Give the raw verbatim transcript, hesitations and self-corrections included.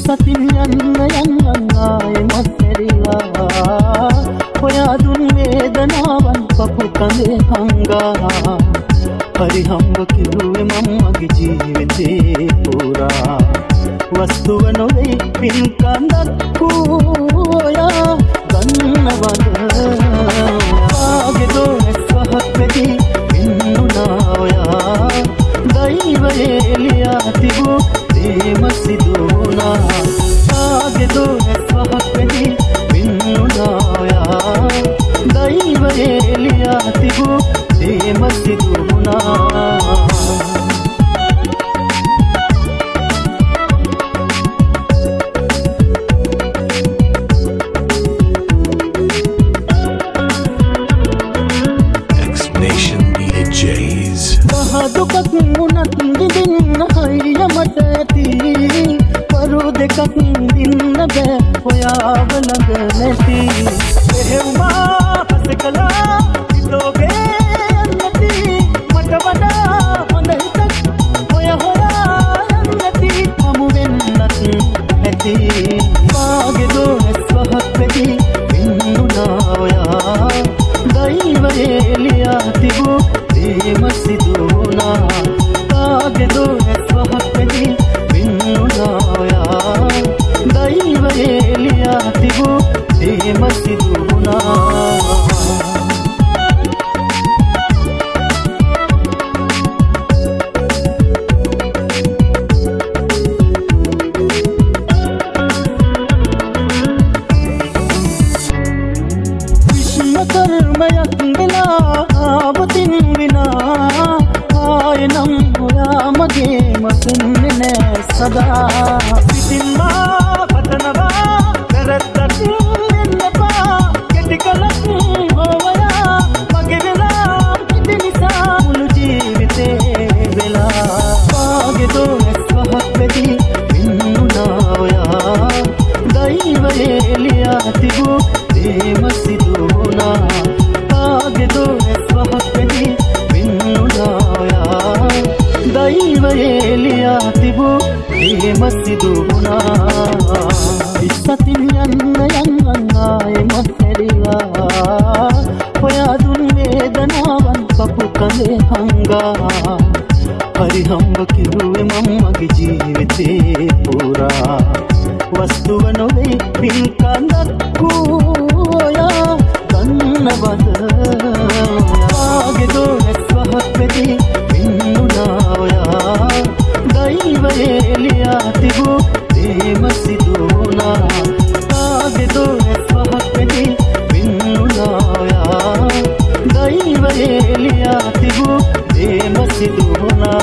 ඉස්සතින් යන්න යන්න ආයෙමත් හැරිලා ඔයා දුන් වේදනාවන් පපු කඳේ හංගා හරි හම්බ කිව්වේ මම මගේ ජීවිතේ පුරා වස්තුව නොවේ පින් කඳක් ඔයා ගන්නවද ආගේ දෝස් වහක් වෙති පින්නුනා ඔයා දෛවයේ එළියා තිබූ දේම සිදුනා ආගේ දෝස් වහක් වෙති පින්නුනා ඔයා දෛවයේ එළියා තිබූ දේම සිදුනා දුකක් මුණත් විඳින්න හයියමට ඇති පරු දෙකක් දින්න බෑ ඔයාව ළඟ නැති එහෙව්මා පස කළා හිතෝගේ යන්නති මට වඩා හොඳ හිතක් ඔය හොයා යන්නති හමු වෙන්නත් ඇති මාගේ දෝස් වහක් වෙති පින්නුනා ඔයා දෛවයේ එළියා තිබූ දේම සිදුනා ආගේ දෝස් වහක් වෙති පින්නුනා ඔයා දෛවයේ එළියා තිබූ දේම සිදුනා කර්මයක් වෙලා ආවතින් විනා ආයෙනම් ඔයා මගේ මතන්නේ නෑ සදා පිටින්මා පතනවා කරත්තක් වෙන්නපා කෙටි කලක් හොවයා මගේ වෙලා පිටි නිසා මුළු ජීවිතේ වෙලා ආගේ දෝස් වහක් වෙති පින්නුනා ඔයා දෛවයේ එළියා තිබූ දේම සිදුනා ආගේ දෝස් වහක් වෙති පින්නුනා ඔයා දෛවයේ එළියා තිබූ දේම සිදුනා ඉස්සතින් යන්න යන්න ආයෙමත් හැරිලා ඔයා දුන් වේදනාවන් පපු කඳේ හංගා හරි හම්බ කිව්වේ මම මගේ ජීවිතේ පුරා වස්තුව නොවේ පින් කඳක් ඔයා ගන්නවද ආගේ දෝස් වහක් වෙති පින්නුනා ඔයා දෛවයේ එළියා තිබූ දේම සිදුනා ආගේ දෝස් වහක් වෙති පින්නුනා ඔයා දෛවයේ එළියා තිබූ දේම සිදුනා